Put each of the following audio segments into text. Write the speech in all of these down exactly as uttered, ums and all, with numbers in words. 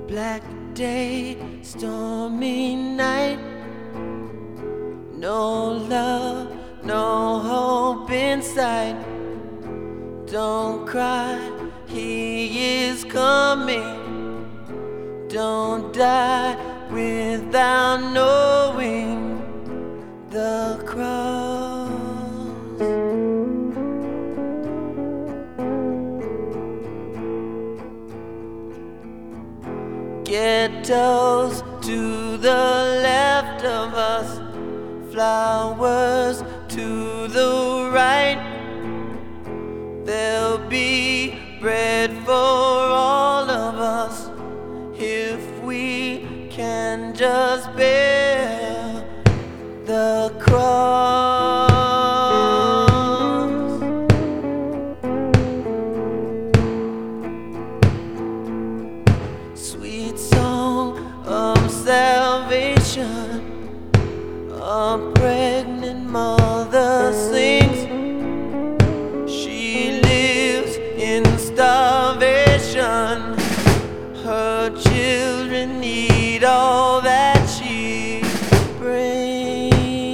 Black day, stormy night. No love, no hope in sight. Don't cry, he is coming. Don't die without knowing the cross. Ghettos to the left of us, flowers to the right. There'll be bread for all of us if we can just bear the cross. Sweet song of salvation, a pregnant mother sings. She lives in starvation. Her children need all that she brings.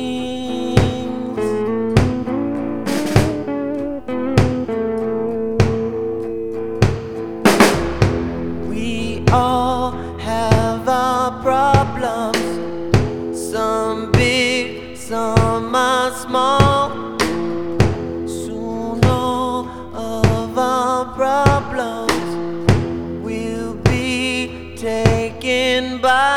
We all have our problems, some big, some are small. Soon all of our problems will be taken by